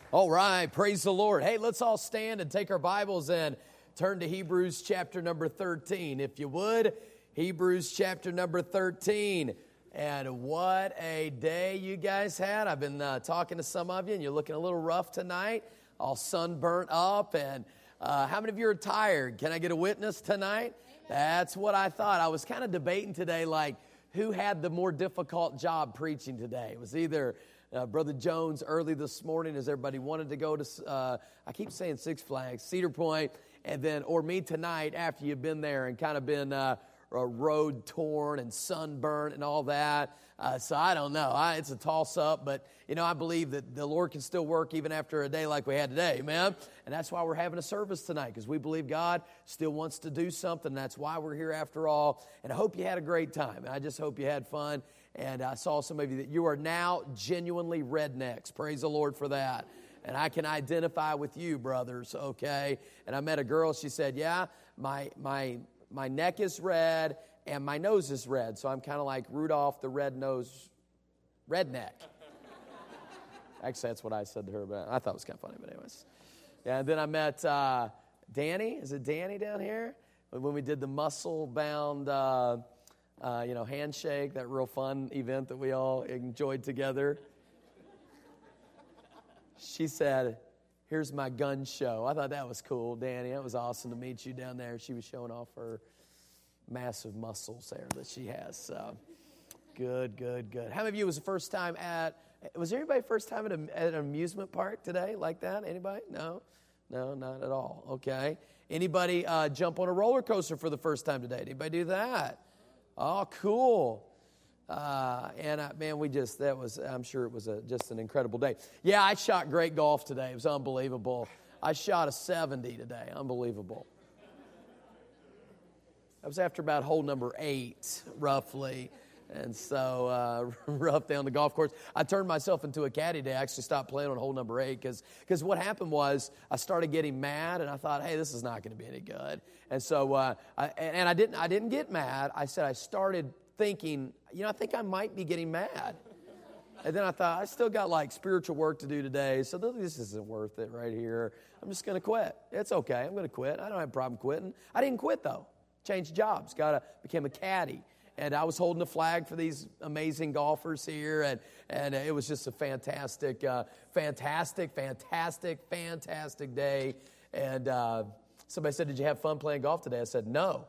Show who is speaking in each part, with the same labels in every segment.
Speaker 1: All right, praise the Lord. Hey, let's all stand and take our Bibles and turn to Hebrews chapter number 13. If you would, Hebrews chapter number 13. And what a day you guys had. I've been talking to some of you, and you're looking a little rough tonight, all sunburnt up. And how many of you are tired? Can I get a witness tonight? Amen. That's what I thought. I was kind of debating today, like, who had the more difficult job preaching today? It was either Brother Jones early this morning as everybody wanted to go to, I keep saying Six Flags, Cedar Point, and then, or me tonight after you've been there and kind of been road torn and sunburnt and all that. So I don't know. It's a toss-up, but, you know, I believe that the Lord can still work even after a day like we had today, amen? And that's why we're having a service tonight, because we believe God still wants to do something. That's why we're here after all. And I hope you had a great time. I just hope you had fun. And I saw some of you that you are now genuinely rednecks. Praise the Lord for that. And I can identify with you, brothers, okay? And I met a girl, she said, yeah, my neck is red and my nose is red. So I'm kind of like Rudolph the Red-Nosed Redneck. Actually, that's what I said to her, but I thought it was kind of funny, but anyways. Yeah, and then I met Danny. Is it Danny down here? When we did the muscle-bound handshake, that real fun event that we all enjoyed together. She said, here's my gun show. I thought that was cool, Danny. It was awesome to meet you down there. She was showing off her massive muscles there that she has. So, good. How many of you was everybody first time at an amusement park today like that? Anybody? No, not at all. Okay. Anybody jump on a roller coaster for the first time today? Anybody do that? Oh, cool. I'm sure it was just an incredible day. Yeah, I shot great golf today. It was unbelievable. I shot a 70 today. Unbelievable. That was after about hole number 8, roughly. And so, rough down the golf course. I turned myself into a caddy today. I actually stopped playing on hole number 8 because what happened was I started getting mad, and I thought, hey, this is not going to be any good. And so, I didn't get mad. I started thinking, I think I might be getting mad. And then I thought, I still got like spiritual work to do today, so this isn't worth it right here. I'm just going to quit. It's okay. I'm going to quit. I don't have a problem quitting. I didn't quit, though. Changed jobs. Became a caddy. And I was holding a flag for these amazing golfers here, and it was just a fantastic day. And somebody said, did you have fun playing golf today? I said, no.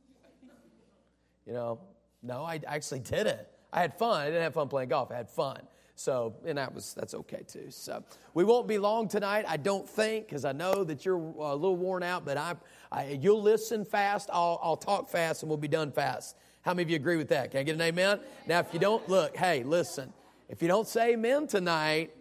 Speaker 1: No, I actually didn't. I had fun. I didn't have fun playing golf. I had fun. So, and that's okay too. So, we won't be long tonight, I don't think, because I know that you're a little worn out, but you'll listen fast. I'll talk fast, and we'll be done fast. How many of you agree with that? Can I get an amen? Now, if you don't, listen. If you don't say amen tonight,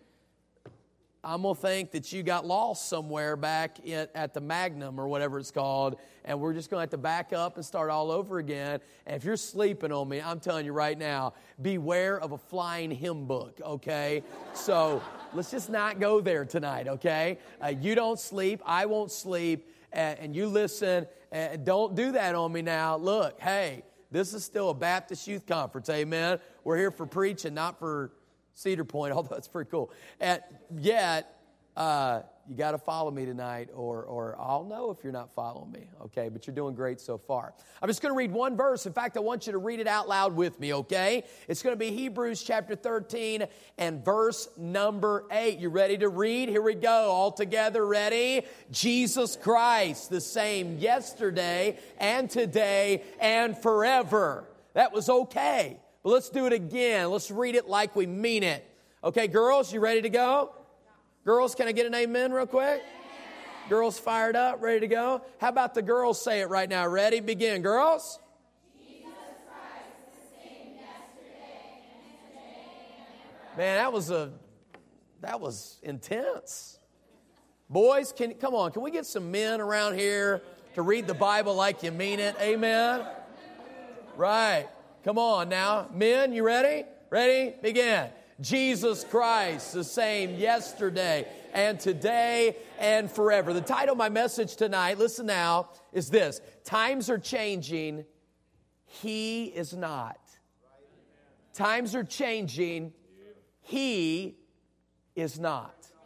Speaker 1: I'm going to think that you got lost somewhere back at the Magnum or whatever it's called, and we're just going to have to back up and start all over again. And if you're sleeping on me, I'm telling you right now, beware of a flying hymn book, okay? So let's just not go there tonight, okay? You don't sleep, I won't sleep, and you listen. Don't do that on me now. Look, hey, this is still a Baptist youth conference, amen? We're here for preaching, not for Cedar Point, although it's pretty cool. And yet, you got to follow me tonight, or I'll know if you're not following me, okay? But you're doing great so far. I'm just going to read one verse. In fact, I want you to read it out loud with me, okay? It's going to be Hebrews chapter 13 and verse number 8. You ready to read? Here we go. All together, ready? Jesus Christ, the same yesterday and today and forever. That was okay. But let's do it again. Let's read it like we mean it. Okay, girls, you ready to go? Girls, can I get an amen real quick? Amen. Girls fired up, ready to go? How about the girls say it right now? Ready? Begin. Girls? Jesus Christ, the same yesterday and today and forever. Man, that was intense. Boys, come on, can we get some men around here to read the Bible like you mean it? Amen? Right. Come on now. Men, you ready? Ready? Begin. Jesus Christ, the same yesterday and today and forever. The title of my message tonight, listen now, is this: Times are changing, He is not. Times are changing, He is not.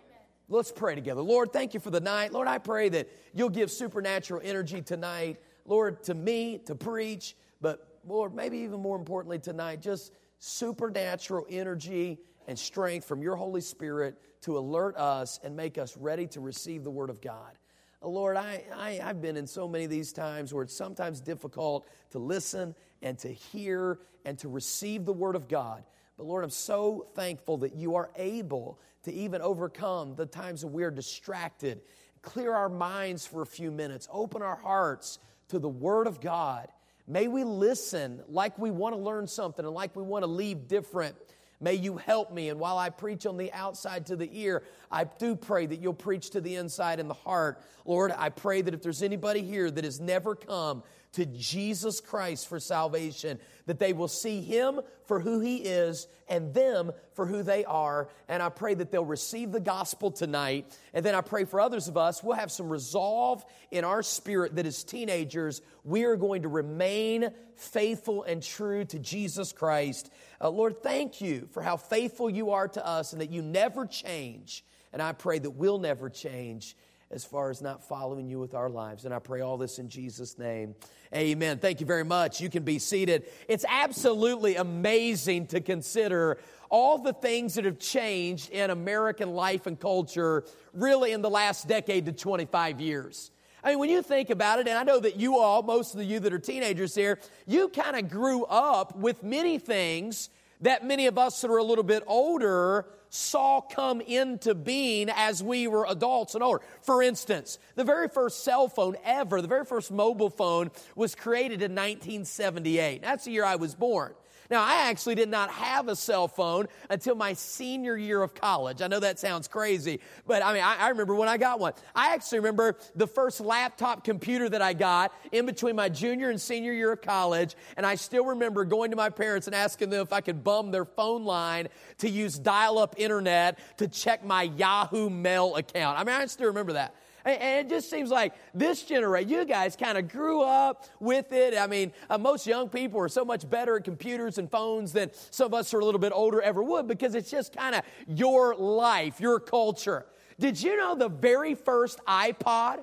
Speaker 1: Let's pray together. Lord, thank you for the night. Lord, I pray that you'll give supernatural energy tonight, Lord, to me, to preach, but Lord, maybe even more importantly tonight, just supernatural energy and strength from your Holy Spirit to alert us and make us ready to receive the Word of God. Lord, I've been in so many of these times where it's sometimes difficult to listen and to hear and to receive the Word of God. But Lord, I'm so thankful that you are able to even overcome the times that we are distracted, clear our minds for a few minutes, open our hearts to the Word of God. May we listen like we want to learn something and like we want to leave different. May you help me. And while I preach on the outside to the ear, I do pray that you'll preach to the inside and the heart. Lord, I pray that if there's anybody here that has never come to Jesus Christ for salvation, that they will see Him for who He is and them for who they are. And I pray that they'll receive the gospel tonight. And then I pray for others of us, we'll have some resolve in our spirit that as teenagers, we are going to remain faithful and true to Jesus Christ. Lord, thank you for how faithful you are to us and that you never change. And I pray that we'll never change as far as not following you with our lives. And I pray all this in Jesus' name. Amen. Thank you very much. You can be seated. It's absolutely amazing to consider all the things that have changed in American life and culture really in the last decade to 25 years. I mean, when you think about it, and I know that you all, most of you that are teenagers here, you kind of grew up with many things that many of us that are a little bit older saw come into being as we were adults and older. For instance, the very first cell phone ever, the very first mobile phone was created in 1978. That's the year I was born. Now, I actually did not have a cell phone until my senior year of college. I know that sounds crazy, but I remember when I got one. I actually remember the first laptop computer that I got in between my junior and senior year of college, and I still remember going to my parents and asking them if I could bum their phone line to use dial-up internet to check my Yahoo Mail account. I still remember that. And it just seems like this generation, you guys kind of grew up with it. Most young people are so much better at computers and phones than some of us who are a little bit older ever would, because it's just kind of your life, your culture. Did you know the very first iPod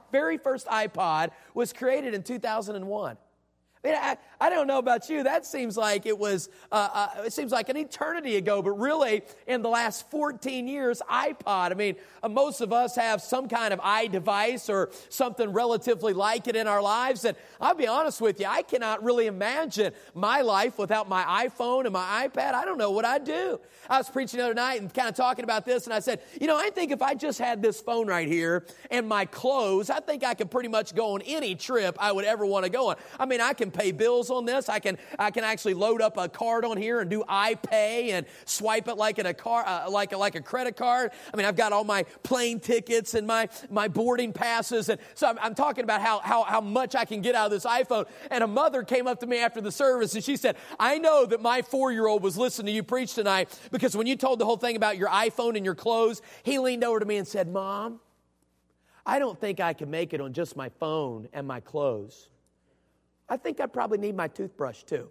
Speaker 1: was created in 2001? I don't know about you. That seems like it seems like an eternity ago, but really in the last 14 years, iPod. Most of us have some kind of iDevice or something relatively like it in our lives. And I'll be honest with you, I cannot really imagine my life without my iPhone and my iPad. I don't know what I'd do. I was preaching the other night and kind of talking about this, and I said, I think if I just had this phone right here and my clothes, I think I could pretty much go on any trip I would ever want to go on. I can pay bills on this. I can actually load up a card on here and do iPay and swipe it like a credit card. I've got all my plane tickets and my boarding passes, and so I'm talking about how much I can get out of this iPhone. And a mother came up to me after the service and she said, "I know that my 4-year-old was listening to you preach tonight, because when you told the whole thing about your iPhone and your clothes, he leaned over to me and said, 'Mom, I don't think I can make it on just my phone and my clothes. I think I probably need my toothbrush too.'"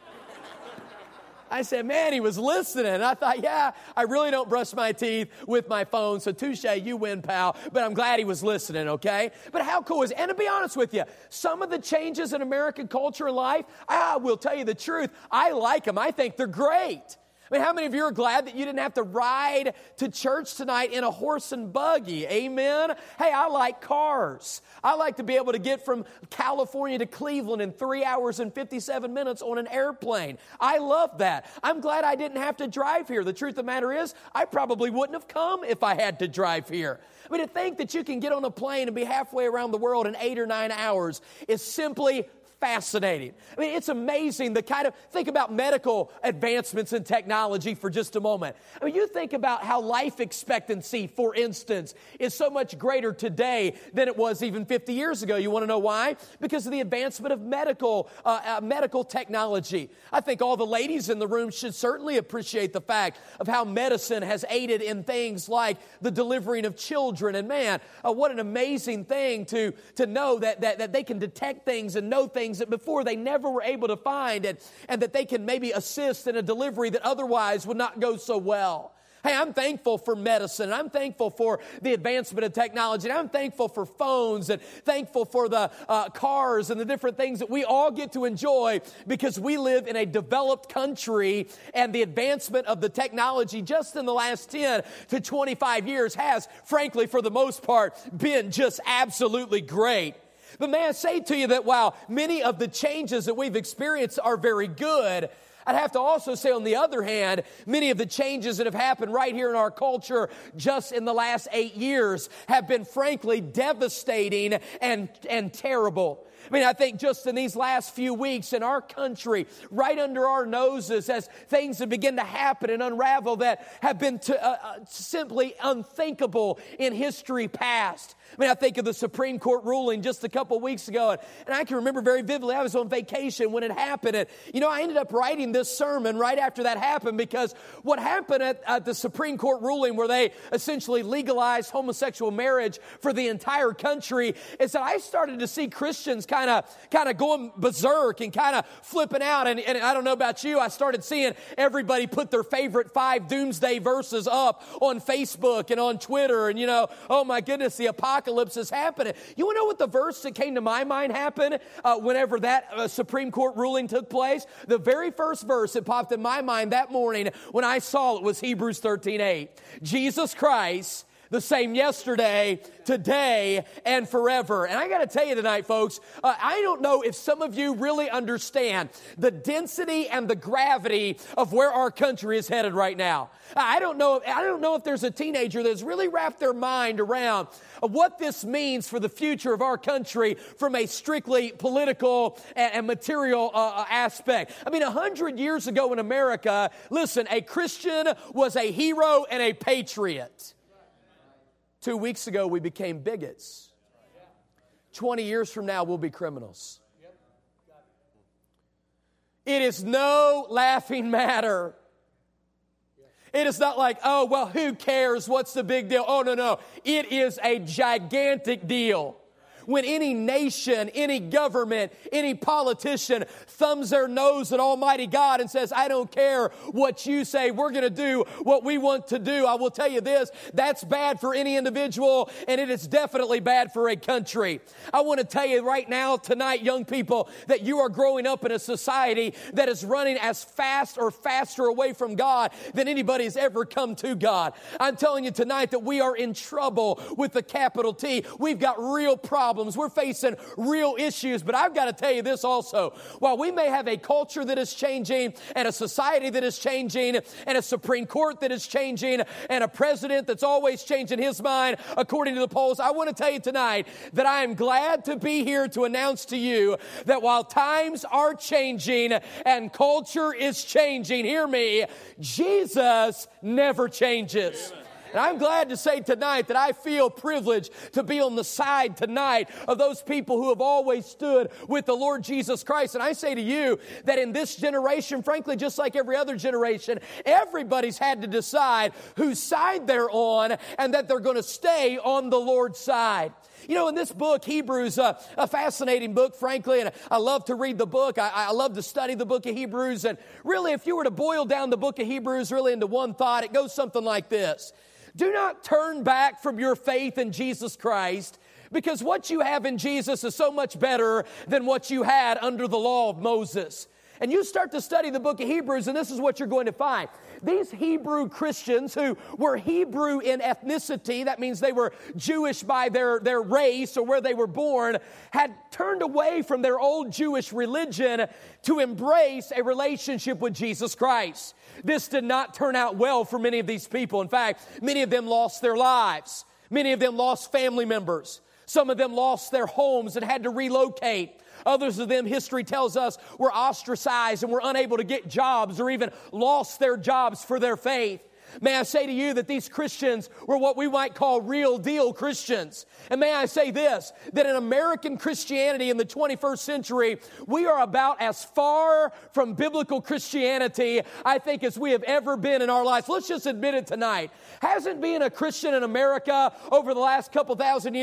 Speaker 1: I said, man, he was listening. I thought, yeah, I really don't brush my teeth with my phone, so touche, you win, pal. But I'm glad he was listening, okay? But how cool is it? And to be honest with you, some of the changes in American culture and life, I will tell you the truth, I like them. I think they're great. How many of you are glad that you didn't have to ride to church tonight in a horse and buggy? Amen? Hey, I like cars. I like to be able to get from California to Cleveland in 3 hours and 57 minutes on an airplane. I love that. I'm glad I didn't have to drive here. The truth of the matter is, I probably wouldn't have come if I had to drive here. To think that you can get on a plane and be halfway around the world in 8 or 9 hours is simply fascinating. It's amazing think about medical advancements in technology for just a moment. You think about how life expectancy, for instance, is so much greater today than it was even 50 years ago. You want to know why? Because of the advancement of medical technology. I think all the ladies in the room should certainly appreciate the fact of how medicine has aided in things like the delivering of children. And man, what an amazing thing to know that they can detect things and know things that before they never were able to find, and that they can maybe assist in a delivery that otherwise would not go so well. Hey, I'm thankful for medicine. I'm thankful for the advancement of technology. And I'm thankful for phones and thankful for the cars and the different things that we all get to enjoy because we live in a developed country, and the advancement of the technology just in the last 10 to 25 years has, frankly, for the most part, been just absolutely great. But may I say to you that while many of the changes that we've experienced are very good, I'd have to also say, on the other hand, many of the changes that have happened right here in our culture just in the last 8 years have been, frankly, devastating and terrible. I mean, I think just in these last few weeks in our country, right under our noses, as things have begun to happen and unravel that have been simply unthinkable in history past. I mean, I think of the Supreme Court ruling just a couple of weeks ago, and I can remember very vividly, I was on vacation when it happened, and, I ended up writing this sermon right after that happened, because what happened at the Supreme Court ruling, where they essentially legalized homosexual marriage for the entire country, is that I started to see Christians kind of going berserk and kind of flipping out, and I don't know about you, I started seeing everybody put their favorite 5 doomsday verses up on Facebook and on Twitter, and, oh my goodness, the apocalypse is happening. You want to know what the verse that came to my mind happened whenever that Supreme Court ruling took place? The very first verse that popped in my mind that morning when I saw it was Hebrews 13:8. Jesus Christ, the same yesterday, today, and forever. And I got to tell you tonight, folks, I don't know if some of you really understand the density and the gravity of where our country is headed right now. I don't know if there's a teenager that's really wrapped their mind around what this means for the future of our country from a strictly political and material aspect. I mean, 100 years ago in America, listen, a Christian was a hero and a patriot. 2 weeks ago, we became bigots. 20 years from now, we'll be criminals. It is no laughing matter. It is not like, oh, well, who cares? What's the big deal? Oh, no. It is a gigantic deal. When any nation, any government, any politician thumbs their nose at Almighty God and says, I don't care what you say, we're going to do what we want to do. I will tell you this, that's bad for any individual, and it is definitely bad for a country. I want to tell you right now, tonight, young people, that you are growing up in a society that is running as fast or faster away from God than anybody has ever come to God. I'm telling you tonight that we are in trouble with the capital T. We've got real problems. We're facing real issues, but I've got to tell you this also. While we may have a culture that is changing and a society that is changing and a Supreme Court that is changing and a president that's always changing his mind according to the polls, I want to tell you tonight that I am glad to be here to announce to you that while times are changing and culture is changing, hear me, Jesus never changes. Amen. And I'm glad to say tonight that I feel privileged to be on the side tonight of those people who have always stood with the Lord Jesus Christ. And I say to you that in this generation, frankly, just like every other generation, everybody's had to decide whose side they're on and that they're going to stay on the Lord's side. In this book, Hebrews, a fascinating book, frankly, and I love to read the book. I love to study the book of Hebrews. And really, if you were to boil down the book of Hebrews really into one thought, it goes something like this. Do not turn back from your faith in Jesus Christ, because what you have in Jesus is so much better than what you had under the law of Moses. And you start to study the book of Hebrews, and this is what you're going to find. These Hebrew Christians who were Hebrew in ethnicity, that means they were Jewish by their race or where they were born, had turned away from their old Jewish religion to embrace a relationship with Jesus Christ. This did not turn out well for many of these people. In fact, many of them lost their lives. Many of them lost family members. Some of them lost their homes and had to relocate. Others of them, history tells us, were ostracized and were unable to get jobs or even lost their jobs for their faith. May I say to you that these Christians were what we might call real deal Christians. And may I say this, that in American Christianity in the 21st century, we are about as far from biblical Christianity, I think, as we have ever been in our lives. Let's just admit it tonight. Hasn't being a Christian in America over the last couple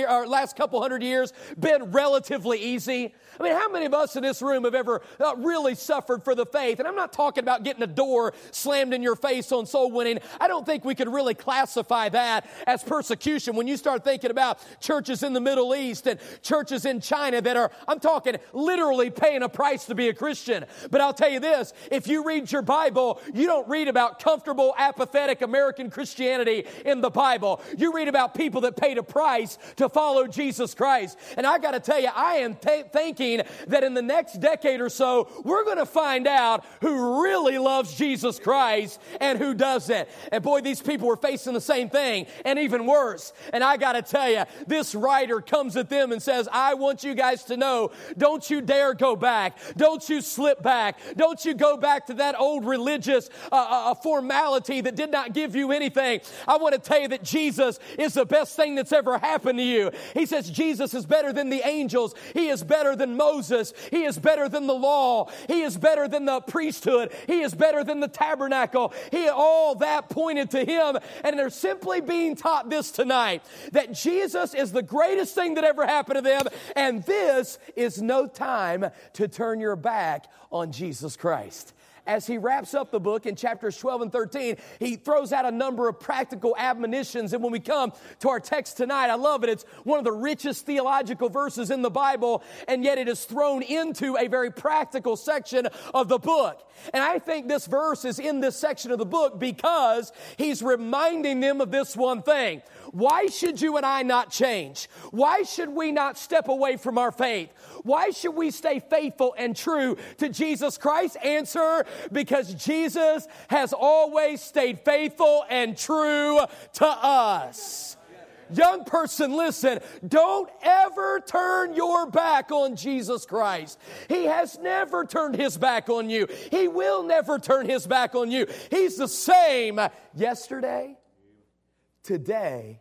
Speaker 1: hundred years been relatively easy? I mean, how many of us in this room have ever really suffered for the faith? And I'm not talking about getting a door slammed in your face on soul winning. I don't think we could really classify that as persecution. When you start thinking about churches in the Middle East and churches in China that are, I'm talking literally paying a price to be a Christian. But I'll tell you this, if you read your Bible, you don't read about comfortable, apathetic American Christianity in the Bible. You read about people that paid a price to follow Jesus Christ. And I got to tell you, I am thinking that in the next decade or so, we're going to find out who really loves Jesus Christ and who doesn't. And boy, these people were facing the same thing and even worse. And I got to tell you, this writer comes at them and says, I want you guys to know, don't you dare go back. Don't you slip back. Don't you go back to that old religious formality that did not give you anything. I want to tell you that Jesus is the best thing that's ever happened to you. He says Jesus is better than the angels. He is better than Moses. He is better than the law. He is better than the priesthood. He is better than the tabernacle. All that pointed to him. And they're simply being taught this tonight, that Jesus is the greatest thing that ever happened to them. And this is no time to turn your back on Jesus Christ. As he wraps up the book in chapters 12 and 13, he throws out a number of practical admonitions. And when we come to our text tonight, I love it. It's one of the richest theological verses in the Bible, and yet it is thrown into a very practical section of the book. And I think this verse is in this section of the book because he's reminding them of this one thing. Why should you and I not change? Why should we not step away from our faith? Why should we stay faithful and true to Jesus Christ? Answer, because Jesus has always stayed faithful and true to us. Young person, listen, don't ever turn your back on Jesus Christ. He has never turned his back on you. He will never turn his back on you. He's the same yesterday, today,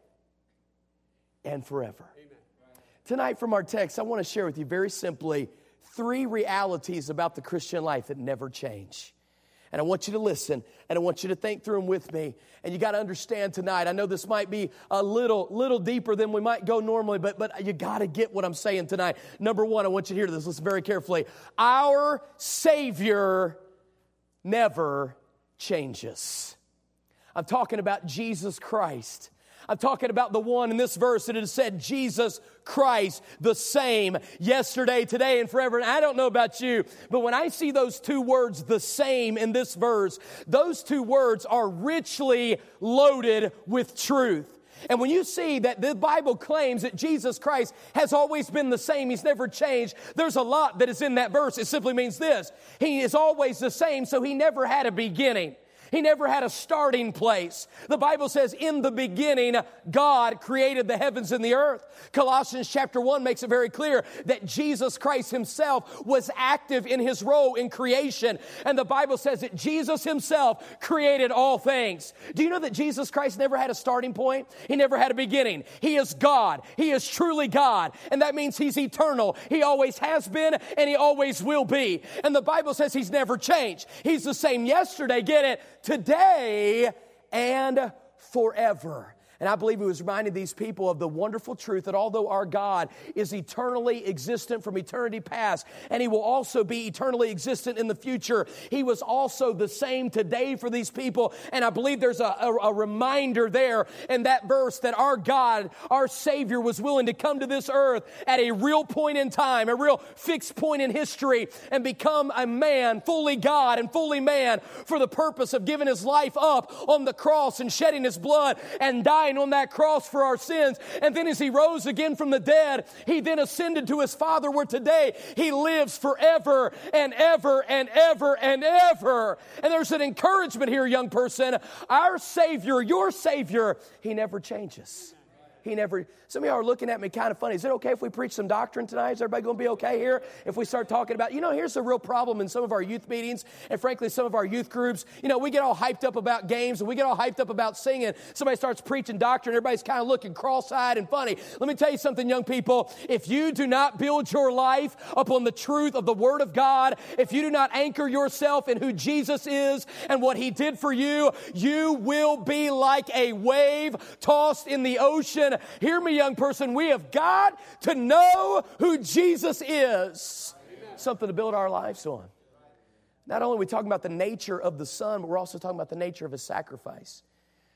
Speaker 1: and forever. Tonight from our text, I want to share with you very simply 3 realities about the Christian life that never change. And I want you to listen, and I want you to think through them with me. And you got to understand tonight, I know this might be a little deeper than we might go normally, but you got to get what I'm saying tonight. Number 1, I want you to hear this. Listen very carefully. Our Savior never changes. I'm talking about Jesus Christ. I'm talking about the one in this verse that it said, Jesus Christ, the same yesterday, today, and forever. And I don't know about you, but when I see those 2 words, the same, in this verse, those 2 words are richly loaded with truth. And when you see that the Bible claims that Jesus Christ has always been the same, He's never changed, there's a lot that is in that verse. It simply means this: He is always the same, so He never had a beginning. He never had a starting place. The Bible says, in the beginning, God created the heavens and the earth. Colossians chapter 1 makes it very clear that Jesus Christ Himself was active in His role in creation. And the Bible says that Jesus Himself created all things. Do you know that Jesus Christ never had a starting point? He never had a beginning. He is God. He is truly God. And that means He's eternal. He always has been and He always will be. And the Bible says He's never changed. He's the same yesterday, get it, today, and forever. And I believe He was reminding these people of the wonderful truth that although our God is eternally existent from eternity past, and He will also be eternally existent in the future, He was also the same today for these people. And I believe there's a reminder there in that verse that our God, our Savior, was willing to come to this earth at a real point in time, a real fixed point in history, and become a man, fully God and fully man, for the purpose of giving His life up on the cross and shedding His blood and dying on that cross for our sins. And then as He rose again from the dead, He then ascended to His Father, where today He lives forever and ever and ever and ever. And there's an encouragement here, young person. Our Savior, your Savior, He never changes. He never. Some of y'all are looking at me kind of funny. Is it okay if we preach some doctrine tonight? Is everybody going to be okay here if we start talking about, here's the real problem in some of our youth meetings and frankly some of our youth groups. We get all hyped up about games and we get all hyped up about singing. Somebody starts preaching doctrine, everybody's kind of looking cross-eyed and funny. Let me tell you something, young people. If you do not build your life upon the truth of the Word of God, if you do not anchor yourself in who Jesus is and what He did for you, you will be like a wave tossed in the ocean. Hear me, young person. We have got to know who Jesus is. Amen. Something to build our lives on. Not only are we talking about the nature of the Son, but we're also talking about the nature of His sacrifice.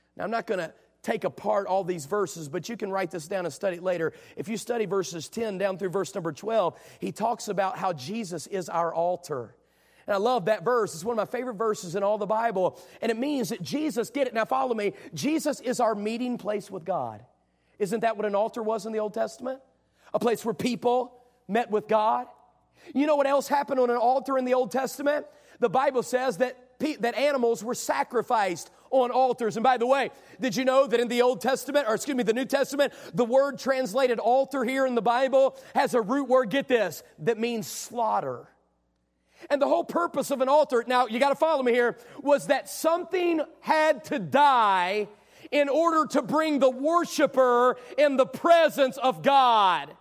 Speaker 1: Now, I'm not going to take apart all these verses, but you can write this down and study it later. If you study verses 10 down through verse number 12, he talks about how Jesus is our altar. And I love that verse. It's one of my favorite verses in all the Bible. And it means that Jesus, get it, now follow me, Jesus is our meeting place with God. Isn't that what an altar was in the Old Testament? A place where people met with God. You know what else happened on an altar in the Old Testament? The Bible says that animals were sacrificed on altars. And by the way, did you know that in the Old Testament, the New Testament, the word translated altar here in the Bible has a root word, get this, that means slaughter. And the whole purpose of an altar, now you got to follow me here, was that something had to die in order to bring the worshiper in the presence of God.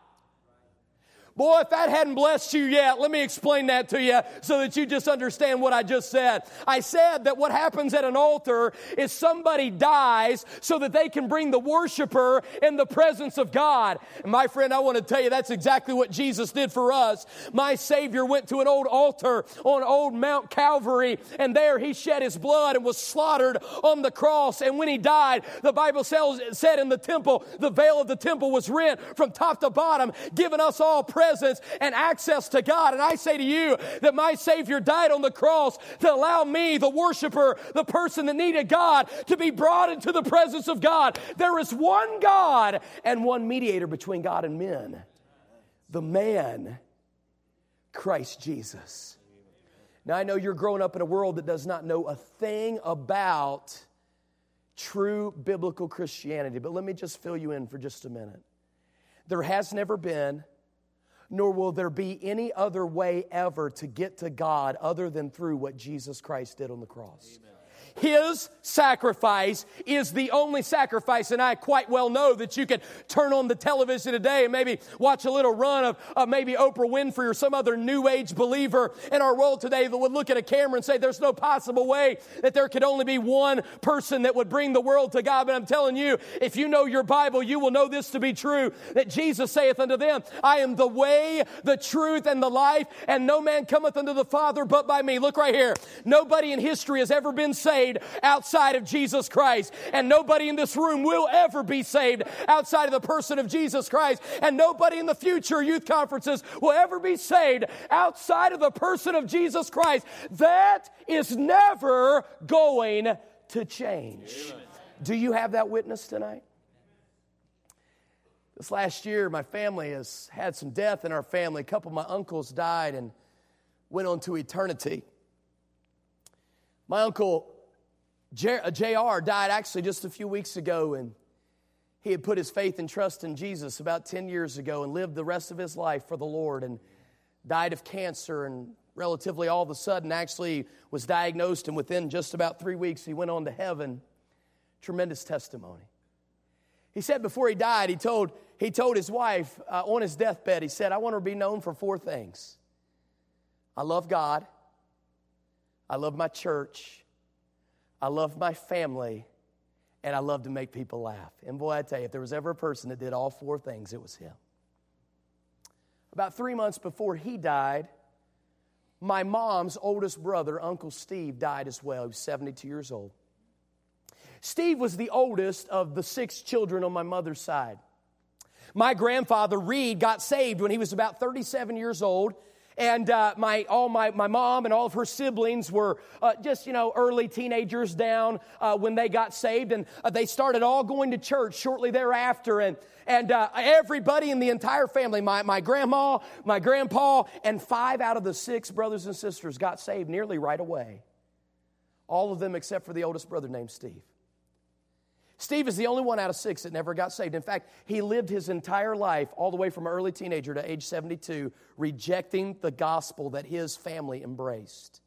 Speaker 1: Boy, if that hadn't blessed you yet, let me explain that to you so that you just understand what I just said. I said that what happens at an altar is somebody dies so that they can bring the worshiper in the presence of God. And my friend, I want to tell you that's exactly what Jesus did for us. My Savior went to an old altar on old Mount Calvary, and there he shed his blood and was slaughtered on the cross. And when he died, the Bible said in the temple, the veil of the temple was rent from top to bottom, giving us all presence and access to God. And I say to you that my Savior died on the cross to allow me, the worshiper, the person that needed God, to be brought into the presence of God. There is one God and one mediator between God and men, the man, Christ Jesus. Now, I know you're growing up in a world that does not know a thing about true biblical Christianity, but let me just fill you in for just a minute. There has never been, nor will there be any other way ever to get to God other than through what Jesus Christ did on the cross. Amen. His sacrifice is the only sacrifice, and I quite well know that you could turn on the television today and maybe watch a little run of maybe Oprah Winfrey or some other new age believer in our world today that would look at a camera and say there's no possible way that there could only be one person that would bring the world to God. But I'm telling you, if you know your Bible, you will know this to be true, that Jesus saith unto them, I am the way, the truth, and the life, and no man cometh unto the Father but by me. Look right here. Nobody in history has ever been saved outside of Jesus Christ. And nobody in this room will ever be saved outside of the person of Jesus Christ. And nobody in the future youth conferences will ever be saved outside of the person of Jesus Christ. That is never going to change. Amen. Do you have that witness tonight? This last year, my family has had some death in our family. A couple of my uncles died and went on to eternity. My uncle J.R. died actually just a few weeks ago, and he had put his faith and trust in Jesus about 10 years ago and lived the rest of his life for the Lord and died of cancer, and relatively all of a sudden actually was diagnosed, and within just about 3 weeks he went on to heaven. Tremendous testimony. He said before he died, he told his wife on his deathbed, he said, I want her to be known for 4 things. I love God. I love my church. I love my family, and I love to make people laugh. And boy, I tell you, if there was ever a person that did all 4 things, it was him. About 3 months before he died, my mom's oldest brother, Uncle Steve, died as well. He was 72 years old. Steve was the oldest of the 6 children on my mother's side. My grandfather, Reed, got saved when he was about 37 years old. And my mom and all of her siblings were just, early teenagers down when they got saved. And they started all going to church shortly thereafter. And everybody in the entire family, my grandma, my grandpa, and 5 out of the 6 brothers and sisters got saved nearly right away. All of them except for the oldest brother named Steve. Steve is the only one out of 6 that never got saved. In fact, he lived his entire life, all the way from early teenager to age 72, rejecting the gospel that his family embraced.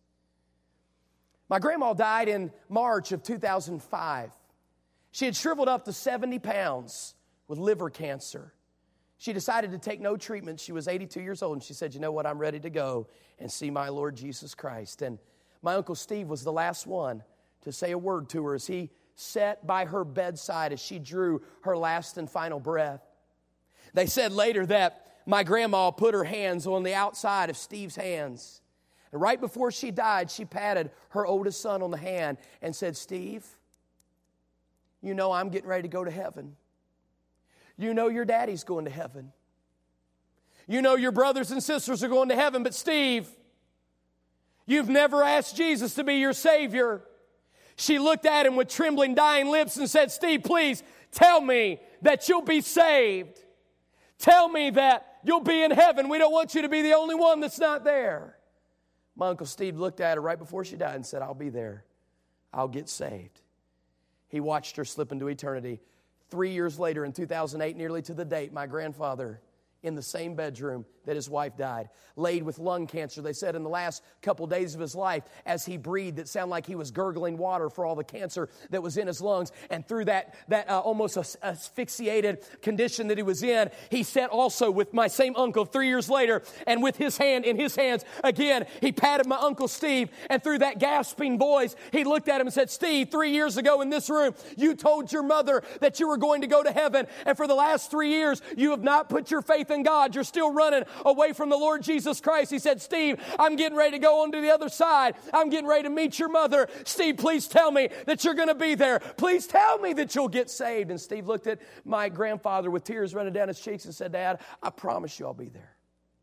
Speaker 1: My grandma died in March of 2005. She had shriveled up to 70 pounds with liver cancer. She decided to take no treatment. She was 82 years old, and she said, you know what, I'm ready to go and see my Lord Jesus Christ. And my Uncle Steve was the last one to say a word to her as he sat by her bedside as she drew her last and final breath. They said later that my grandma put her hands on the outside of Steve's hands. And right before she died, she patted her oldest son on the hand and said, Steve, you know I'm getting ready to go to heaven. You know your daddy's going to heaven. You know your brothers and sisters are going to heaven. But Steve, you've never asked Jesus to be your Savior. She looked at him with trembling, dying lips and said, Steve, please tell me that you'll be saved. Tell me that you'll be in heaven. We don't want you to be the only one that's not there. My Uncle Steve looked at her right before she died and said, I'll be there. I'll get saved. He watched her slip into eternity. 3 years later, in 2008, nearly to the date, my grandfather, in the same bedroom that his wife died, laid with lung cancer. They said in the last couple days of his life, as he breathed, it sounded like he was gurgling water for all the cancer that was in his lungs. And through that almost asphyxiated condition that he was in, he sat also with my same uncle 3 years later, and with his hand in his hands, again, he patted my Uncle Steve, and through that gasping voice, he looked at him and said, Steve, 3 years ago in this room, you told your mother that you were going to go to heaven, and for the last 3 years, you have not put your faith in God. You're still running away from the Lord Jesus Christ. He said, Steve, I'm getting ready to go on to the other side. I'm getting ready to meet your mother. Steve, please tell me that you're going to be there. Please tell me that you'll get saved. And Steve looked at my grandfather with tears running down his cheeks and said, Dad, I promise you I'll be there.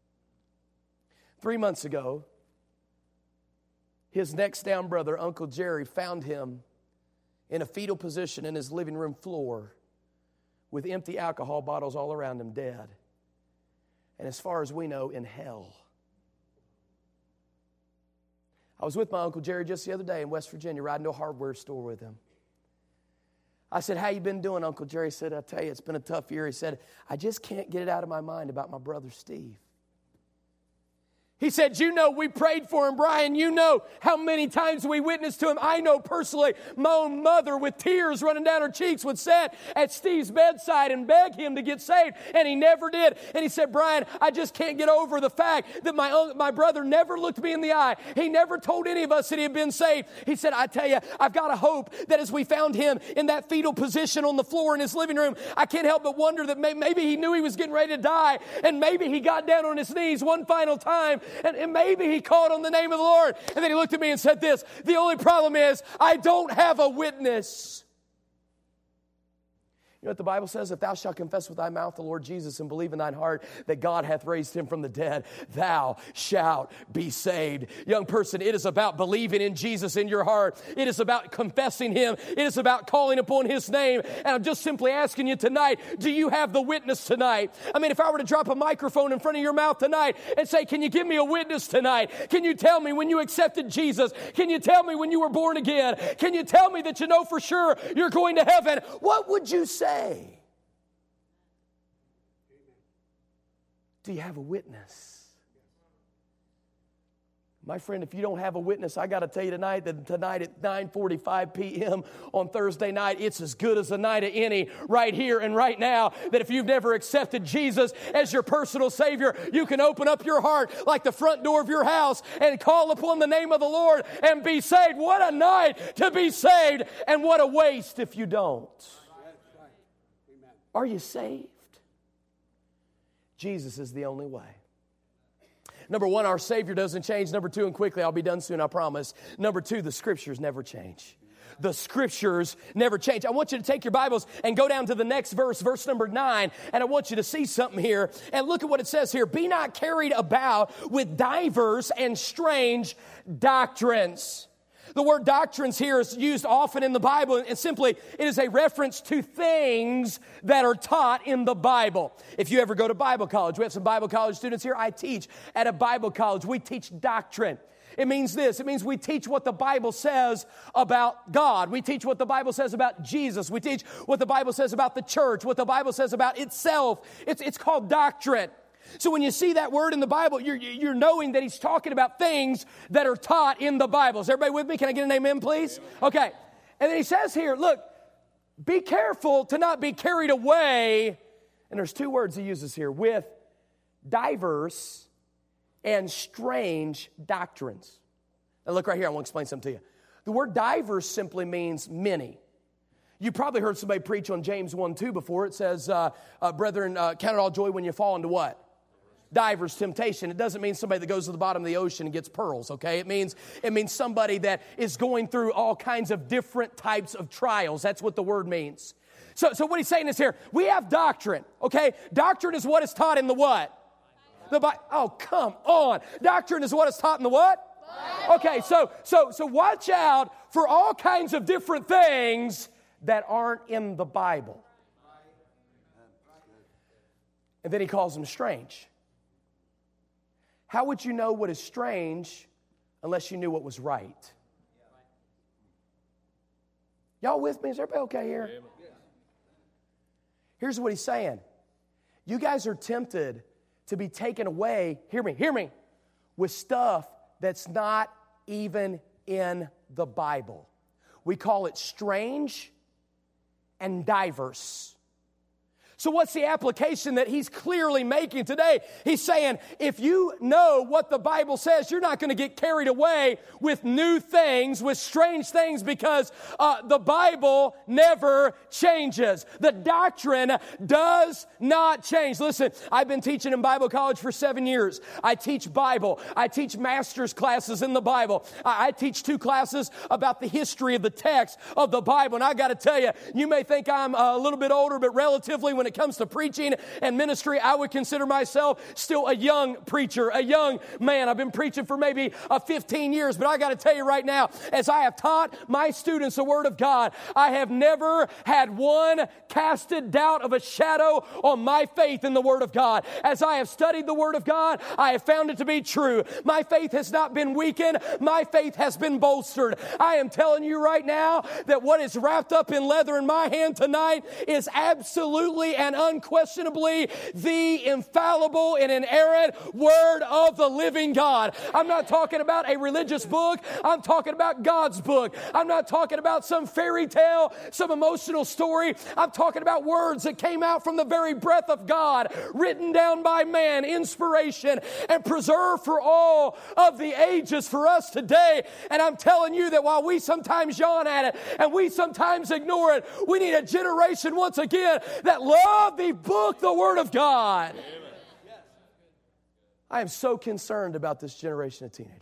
Speaker 1: 3 months ago, his next down brother, Uncle Jerry, found him in a fetal position in his living room floor with empty alcohol bottles all around him, dead. And as far as we know, in hell. I was with my Uncle Jerry just the other day in West Virginia, riding to a hardware store with him. I said, how you been doing, Uncle Jerry? He said, I tell you, it's been a tough year. He said, I just can't get it out of my mind about my brother Steve. He said, you know, we prayed for him, Brian. You know how many times we witnessed to him. I know personally my own mother with tears running down her cheeks would sit at Steve's bedside and beg him to get saved, and he never did. And he said, Brian, I just can't get over the fact that my brother never looked me in the eye. He never told any of us that he had been saved. He said, I tell you, I've got to hope that as we found him in that fetal position on the floor in his living room, I can't help but wonder that maybe he knew he was getting ready to die, and maybe he got down on his knees one final time, and maybe he called on the name of the Lord. And then he looked at me and said this, the only problem is I don't have a witness. You know what the Bible says? If thou shalt confess with thy mouth the Lord Jesus and believe in thine heart that God hath raised him from the dead, thou shalt be saved. Young person, it is about believing in Jesus in your heart. It is about confessing him. It is about calling upon his name. And I'm just simply asking you tonight, do you have the witness tonight? I mean, if I were to drop a microphone in front of your mouth tonight and say, can you give me a witness tonight? Can you tell me when you accepted Jesus? Can you tell me when you were born again? Can you tell me that you know for sure you're going to heaven? What would you say? Do you have a witness? My friend, if you don't have a witness, I got to tell you tonight that tonight at 9:45 p.m. on Thursday night, it's as good as a night of any right here and right now, that if you've never accepted Jesus as your personal Savior, you can open up your heart like the front door of your house and call upon the name of the Lord and be saved. What a night to be saved, and what a waste if you don't. Are you saved? Jesus is the only way. Number one, our Savior doesn't change. Number two, and quickly, I'll be done soon, I promise. Number two, the Scriptures never change. The Scriptures never change. I want you to take your Bibles and go down to the next verse, verse number 9, and I want you to see something here. And look at what it says here. Be not carried about with divers and strange doctrines. The word doctrines here is used often in the Bible, and simply it is a reference to things that are taught in the Bible. If you ever go to Bible college, we have some Bible college students here. I teach at a Bible college. We teach doctrine. It means this. It means we teach what the Bible says about God. We teach what the Bible says about Jesus. We teach what the Bible says about the church, what the Bible says about itself. It's called doctrine. So when you see that word in the Bible, you're knowing that he's talking about things that are taught in the Bible. Is everybody with me? Can I get an amen, please? Okay. And then he says here, look, be careful to not be carried away. And there's two words he uses here, with diverse and strange doctrines. Now look right here. I want to explain something to you. The word diverse simply means many. You probably heard somebody preach on James 1:2 before. It says, brethren, count it all joy when you fall into what? diver's temptation. It doesn't mean somebody that goes to the bottom of the ocean and gets pearls, okay? It means somebody that is going through all kinds of different types of trials. That's what the word means. So what he's saying is here, we have doctrine, okay? Doctrine is what is taught in the what? The Bible. Oh, come on. Doctrine is what is taught in the what? Bible. Okay, so watch out for all kinds of different things that aren't in the Bible. And then he calls them strange. How would you know what is strange unless you knew what was right? Y'all with me? Is everybody okay here? Here's what he's saying. You guys are tempted to be taken away, hear me, with stuff that's not even in the Bible. We call it strange and diverse. So what's the application that he's clearly making today? He's saying, if you know what the Bible says, you're not going to get carried away with new things, with strange things, because the Bible never changes. The doctrine does not change. Listen, I've been teaching in Bible college for 7 years. I teach Bible. I teach master's classes in the Bible. I teach 2 classes about the history of the text of the Bible. And I got to tell you, you may think I'm a little bit older, but relatively when it comes to preaching and ministry, I would consider myself still a young preacher, a young man. I've been preaching for maybe 15 years, but I got to tell you right now, as I have taught my students the Word of God, I have never had one casted doubt of a shadow on my faith in the Word of God. As I have studied the Word of God, I have found it to be true. My faith has not been weakened. My faith has been bolstered. I am telling you right now that what is wrapped up in leather in my hand tonight is absolutely and unquestionably the infallible and inerrant Word of the living God. I'm not talking about a religious book. I'm talking about God's book. I'm not talking about some fairy tale, some emotional story. I'm talking about words that came out from the very breath of God, written down by man, inspiration, and preserved for all of the ages for us today. And I'm telling you that while we sometimes yawn at it and we sometimes ignore it, we need a generation once again that love the book, the Word of God. Amen. I am so concerned about this generation of teenagers.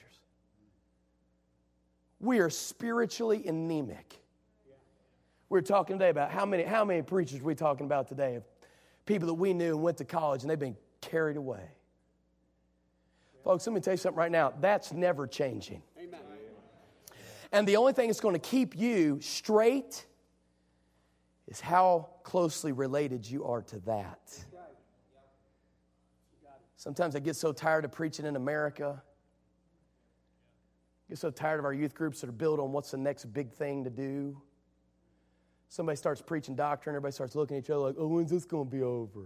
Speaker 1: We are spiritually anemic. We're talking today about how many preachers we're talking about today of people that we knew and went to college and they've been carried away. Folks, let me tell you something right now. That's never changing. Amen. And the only thing that's going to keep you straight is how closely related you are to that. Sometimes I get so tired of preaching in America. I get so tired of our youth groups that are built on what's the next big thing to do. Somebody starts preaching doctrine, everybody starts looking at each other like, oh, when's this going to be over?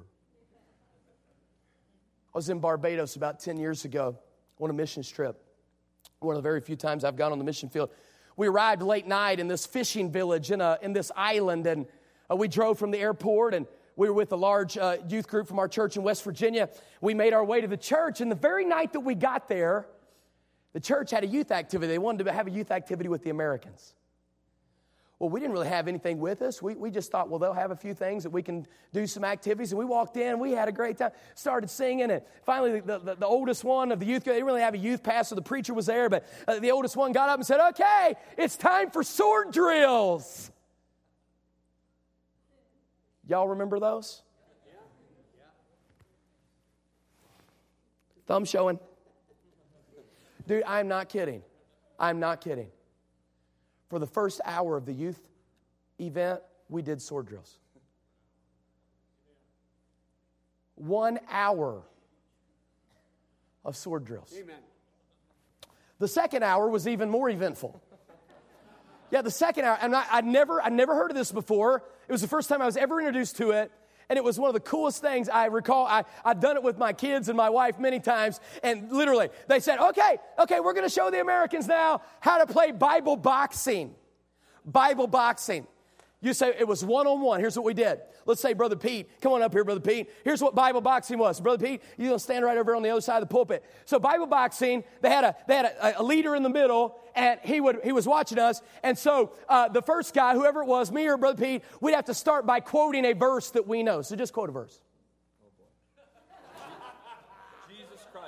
Speaker 1: I was in Barbados about 10 years ago on a missions trip. One of the very few times I've gone on the mission field. We arrived late night in this fishing village in this island, and we drove from the airport, and we were with a large youth group from our church in West Virginia. We made our way to the church, and the very night that we got there, the church had a youth activity. They wanted to have a youth activity with the Americans. Well, we didn't really have anything with us. We just thought, well, they'll have a few things that we can do some activities. And we walked in. We had a great time. Started singing. And finally, the oldest one of the youth, they didn't really have a youth pastor. The preacher was there. But the oldest one got up and said, okay, it's time for sword drills. Y'all remember those? Thumb showing. Dude, I'm not kidding. I'm not kidding. For the first hour of the youth event, we did sword drills. 1 hour of sword drills. Amen. The second hour was even more eventful. Yeah, the second hour, and I'd never heard of this before. It was the first time I was ever introduced to it. And it was one of the coolest things I recall. I'd done it with my kids and my wife many times. And literally, they said, okay, we're going to show the Americans now how to play Bible boxing. Bible boxing. You say it was one-on-one. Here's what we did. Let's say, Brother Pete, come on up here, Brother Pete. Here's what Bible boxing was. Brother Pete, you're going to stand right over on the other side of the pulpit. So Bible boxing, they had a leader in the middle, and he was watching us. And so the first guy, whoever it was, me or Brother Pete, we'd have to start by quoting a verse that we know. So just quote a verse.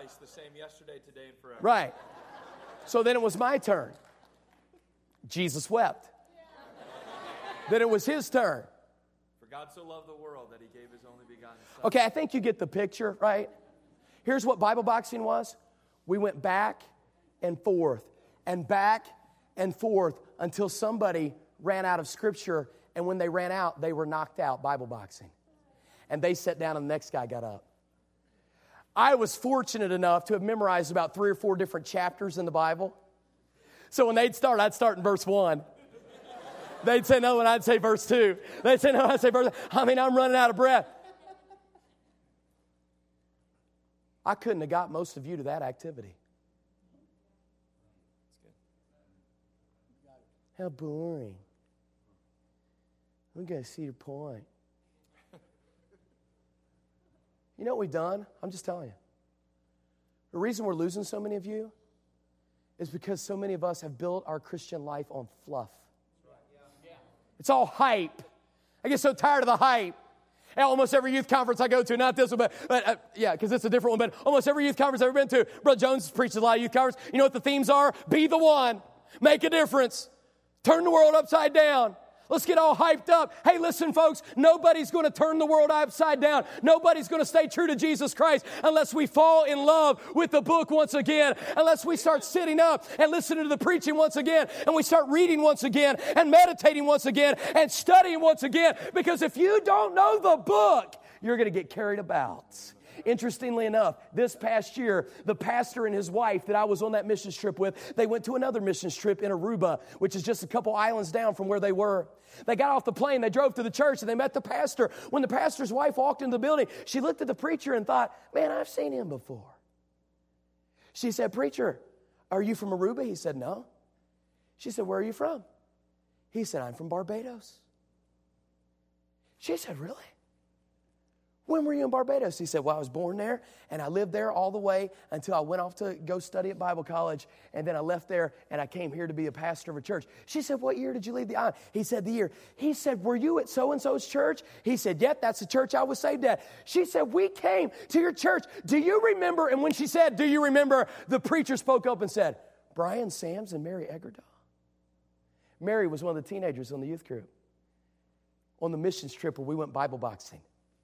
Speaker 2: Christ, the same yesterday, today, and forever.
Speaker 1: Right. So then it was my turn. Jesus wept. Then it was his turn.
Speaker 2: For God so loved the world that he gave his only begotten Son.
Speaker 1: Okay, I think you get the picture, right? Here's what Bible boxing was. We went back and forth until somebody ran out of Scripture, and when they ran out, they were knocked out Bible boxing. And they sat down and the next guy got up. I was fortunate enough to have memorized about 3 or 4 different chapters in the Bible. So when they'd start, I'd start in verse 1. They'd say no, and I'd say verse 2. They'd say no, I'd say verse 3. I'm running out of breath. I couldn't have got most of you to that activity. How boring. We got to see your point. You know what we've done? I'm just telling you. The reason we're losing so many of you is because so many of us have built our Christian life on fluff. It's all hype. I get so tired of the hype. At almost every youth conference I go to, not this one, but because it's a different one, but almost every youth conference I've ever been to, Brother Jones preaches a lot of youth conferences. You know what the themes are? Be the one. Make a difference. Turn the world upside down. Let's get all hyped up. Hey, listen, folks, nobody's going to turn the world upside down. Nobody's going to stay true to Jesus Christ unless we fall in love with the book once again, unless we start sitting up and listening to the preaching once again, and we start reading once again, and meditating once again, and studying once again. Because if you don't know the book, you're going to get carried about. Interestingly enough, this past year, the pastor and his wife that I was on that missions trip with, they went to another missions trip in Aruba, which is just a couple islands down from where they were. They got off the plane, they drove to the church, and they met the pastor. When the pastor's wife walked into the building, she looked at the preacher and thought, man, I've seen him before. She said, preacher, are you from Aruba? He said, no. She said, where are you from? He said, I'm from Barbados. She said, really? When were you in Barbados? He said, well, I was born there, and I lived there all the way until I went off to go study at Bible college, and then I left there, and I came here to be a pastor of a church. She said, what year did you leave the island? He said, the year. He said, were you at so-and-so's church? He said, yep, that's the church I was saved at. She said, we came to your church. Do you remember? And when she said, do you remember, the preacher spoke up and said, Brian Sams and Mary Eggerdahl. Mary was one of the teenagers on the youth group. On the missions trip where we went Bible boxing.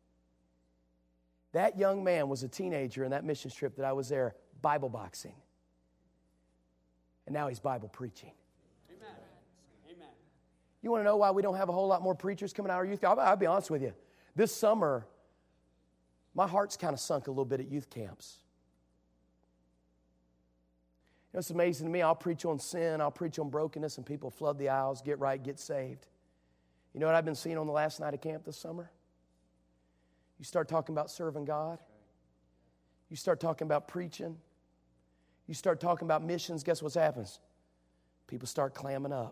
Speaker 1: That young man was a teenager in that missions trip that I was there, Bible boxing. And now he's Bible preaching. Amen. Amen. You want to know why we don't have a whole lot more preachers coming out of our youth? I'll be honest with you. This summer, my heart's kind of sunk a little bit at youth camps. You know, it's amazing to me. I'll preach on sin. I'll preach on brokenness, and people flood the aisles, get right, get saved. You know what I've been seeing on the last night of camp this summer? You start talking about serving God. You start talking about preaching. You start talking about missions. Guess what happens? People start clamming up.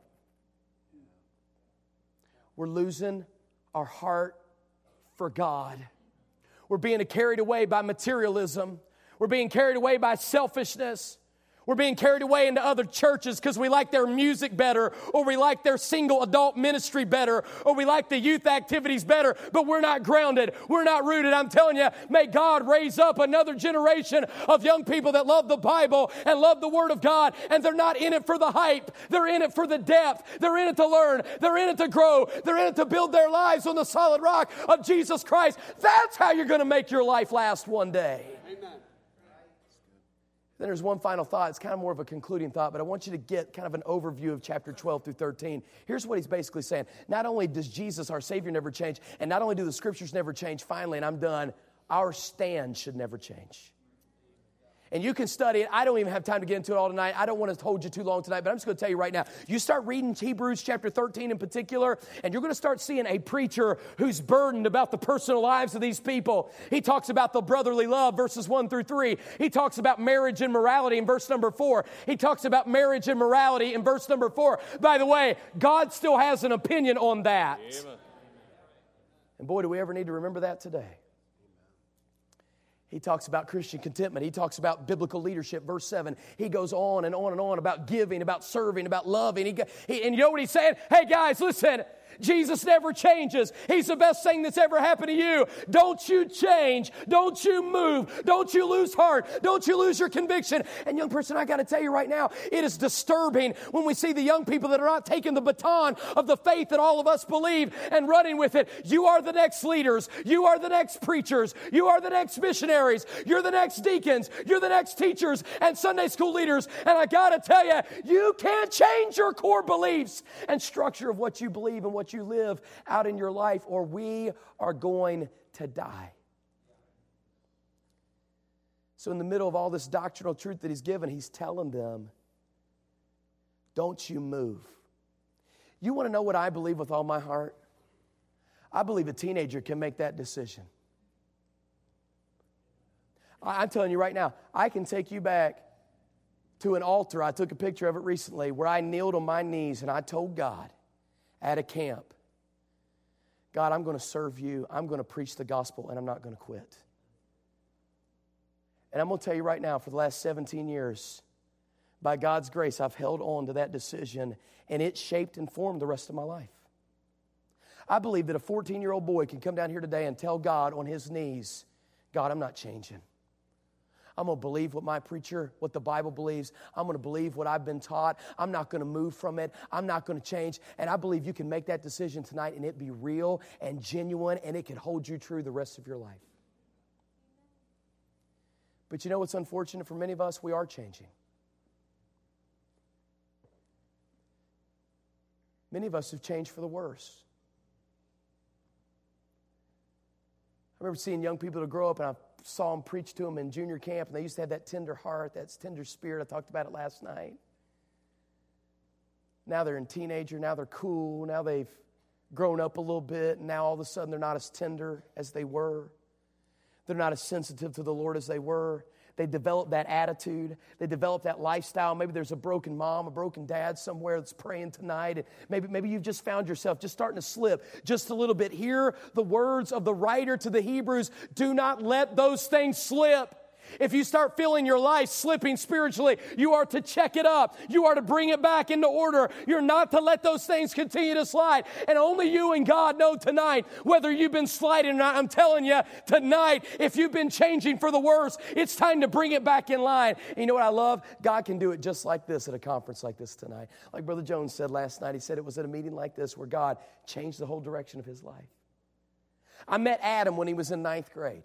Speaker 1: We're losing our heart for God. We're being carried away by materialism. We're being carried away by selfishness. We're being carried away into other churches because we like their music better, or we like their single adult ministry better, or we like the youth activities better, but we're not grounded. We're not rooted. I'm telling you, may God raise up another generation of young people that love the Bible and love the Word of God, and they're not in it for the hype. They're in it for the depth. They're in it to learn. They're in it to grow. They're in it to build their lives on the solid rock of Jesus Christ. That's how you're going to make your life last one day. Amen. Then there's one final thought. It's kind of more of a concluding thought, but I want you to get kind of an overview of chapter 12 through 13. Here's what he's basically saying. Not only does Jesus, our Savior, never change, and not only do the Scriptures never change, finally, and I'm done, our stand should never change. And you can study it. I don't even have time to get into it all tonight. I don't want to hold you too long tonight, but I'm just going to tell you right now. You start reading Hebrews chapter 13 in particular, and you're going to start seeing a preacher who's burdened about the personal lives of these people. He talks about the brotherly love, verses 1 through 3. He talks about marriage and morality in verse number 4. He talks about marriage and morality in verse number 4. By the way, God still has an opinion on that. Amen. And boy, do we ever need to remember that today. He talks about Christian contentment. He talks about biblical leadership, verse 7. He goes on and on and on about giving, about serving, about loving. And you know what he's saying? Hey, guys, listen. Jesus never changes. He's the best thing that's ever happened to you. Don't you change. Don't you move. Don't you lose heart. Don't you lose your conviction. And young person, I got to tell you right now, it is disturbing when we see the young people that are not taking the baton of the faith that all of us believe and running with it. You are the next leaders. You are the next preachers. You are the next missionaries. You're the next deacons. You're the next teachers and Sunday school leaders. And I got to tell you, you can't change your core beliefs and structure of what you believe and what you live out in your life, or we are going to die. So in the middle of all this doctrinal truth that he's given, he's telling them, don't you move. You want to know what I believe with all my heart? I believe a teenager can make that decision. I'm telling you right now, I can take you back to an altar. I took a picture of it recently where I kneeled on my knees and I told God at a camp, God, I'm going to serve you. I'm going to preach the gospel and I'm not going to quit. And I'm going to tell you right now, for the last 17 years, by God's grace, I've held on to that decision and it shaped and formed the rest of my life. I believe that a 14-year-old boy can come down here today and tell God on his knees, God, I'm not changing. I'm going to believe what my preacher, what the Bible believes. I'm going to believe what I've been taught. I'm not going to move from it. I'm not going to change. And I believe you can make that decision tonight and it be real and genuine and it can hold you true the rest of your life. But you know what's unfortunate for many of us? We are changing. Many of us have changed for the worse. I remember seeing young people to grow up, and I saw them preach to them in junior camp, and they used to have that tender heart, that tender spirit. I talked about it last night. Now they're in teenager, now they're cool, now they've grown up a little bit, and now all of a sudden they're not as tender as they were. They're not as sensitive to the Lord as they were. They develop that attitude. They develop that lifestyle. Maybe there's a broken mom, a broken dad somewhere that's praying tonight. Maybe you've just found yourself just starting to slip just a little bit. Hear the words of the writer to the Hebrews. Do not let those things slip. If you start feeling your life slipping spiritually, you are to check it up. You are to bring it back into order. You're not to let those things continue to slide. And only you and God know tonight whether you've been sliding or not. I'm telling you, tonight, if you've been changing for the worse, it's time to bring it back in line. And you know what I love? God can do it just like this at a conference like this tonight. Like Brother Jones said last night, he said it was at a meeting like this where God changed the whole direction of his life. I met Adam when he was in 9th grade.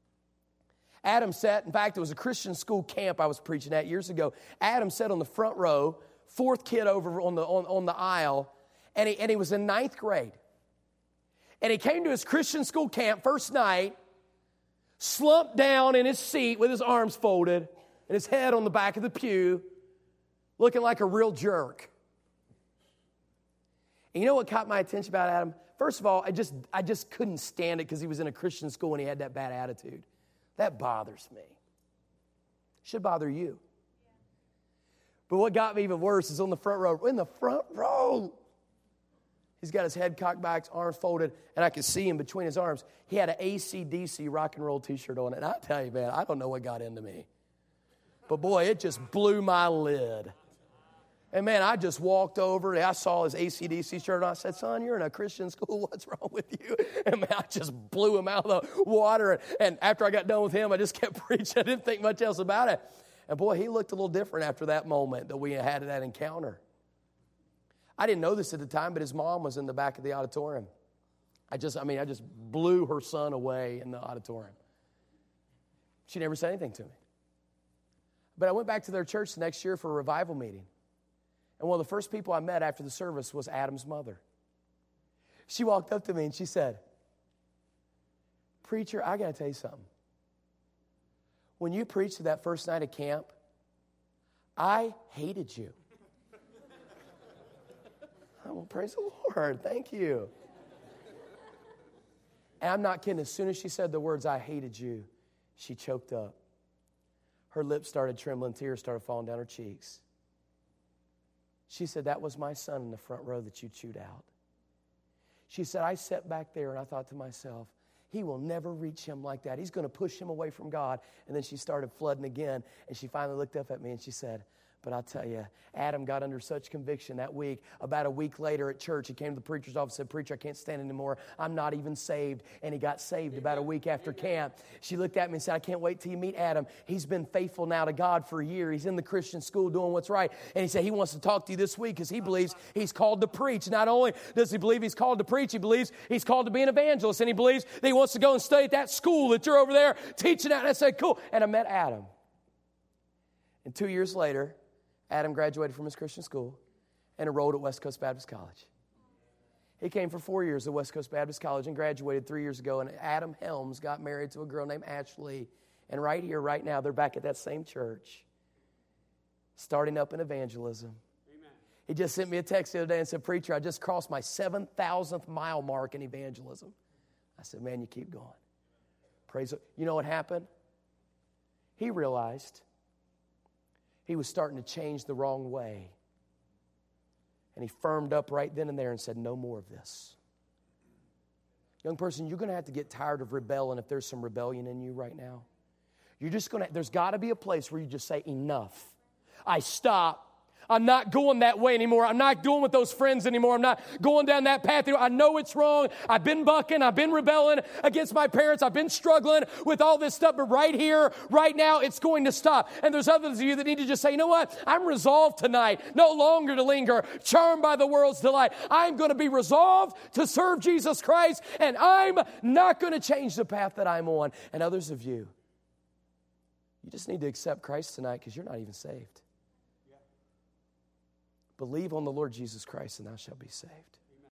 Speaker 1: Adam sat, in fact, it was a Christian school camp I was preaching at years ago. Adam sat on the front row, 4th kid over on the aisle, and he was in 9th grade. And he came to his Christian school camp first night, slumped down in his seat with his arms folded and his head on the back of the pew, looking like a real jerk. And you know what caught my attention about Adam? First of all, I just couldn't stand it because he was in a Christian school and he had that bad attitude. That bothers me. Should bother you. But what got me even worse is on the front row. In the front row, he's got his head cocked back, his arms folded, and I could see him between his arms. He had an AC/DC rock and roll t-shirt on. And I tell you, man, I don't know what got into me. But boy, it just blew my lid. And man, I just walked over and I saw his AC/DC shirt on. I said, son, you're in a Christian school. What's wrong with you? And man, I just blew him out of the water. And after I got done with him, I just kept preaching. I didn't think much else about it. And boy, he looked a little different after that moment that we had that encounter. I didn't know this at the time, but his mom was in the back of the auditorium. I just blew her son away in the auditorium. She never said anything to me. But I went back to their church the next year for a revival meeting. And one of the first people I met after the service was Adam's mother. She walked up to me and she said, preacher, I got to tell you something. When you preached that first night of camp, I hated you. Oh, praise the Lord. Thank you. And I'm not kidding. As soon as she said the words, I hated you, she choked up. Her lips started trembling. Tears started falling down her cheeks. She said, that was my son in the front row that you chewed out. She said, I sat back there and I thought to myself, he will never reach him like that. He's going to push him away from God. And then she started flooding again. And she finally looked up at me and she said, But I'll tell you, Adam got under such conviction that week. About a week later at church, he came to the preacher's office and said, "Preacher, I can't stand anymore. I'm not even saved." And he got saved about a week after camp. She looked at me and said, "I can't wait till you meet Adam. He's been faithful now to God for a year. He's in the Christian school doing what's right." And he said he wants to talk to you this week because he believes he's called to preach. Not only does he believe he's called to preach, he believes he's called to be an evangelist. And he believes that he wants to go and study at that school that you're over there teaching at. And I said, "Cool." And I met Adam. And 2 years later, Adam graduated from his Christian school and enrolled at West Coast Baptist College. He came for 4 years at West Coast Baptist College and graduated 3 years ago. And Adam Helms got married to a girl named Ashley. And right here, right now, they're back at that same church, starting up in evangelism. Amen. He just sent me a text the other day and said, "Preacher, I just crossed my 7,000th mile mark in evangelism." I said, "Man, you keep going." Praise the Lord. You know what happened? He realized he was starting to change the wrong way. And he firmed up right then and there and said, "No more of this." Young person, you're going to have to get tired of rebelling if there's some rebellion in you right now. You're just going to, there's got to be a place where you just say, "Enough. I stop. I'm not going that way anymore. I'm not doing with those friends anymore. I'm not going down that path anymore. I know it's wrong. I've been bucking. I've been rebelling against my parents. I've been struggling with all this stuff. But right here, right now, it's going to stop." And there's others of you that need to just say, "You know what? I'm resolved tonight no longer to linger, charmed by the world's delight. I'm going to be resolved to serve Jesus Christ, and I'm not going to change the path that I'm on." And others of you, you just need to accept Christ tonight because you're not even saved. Believe on the Lord Jesus Christ and thou shalt be saved.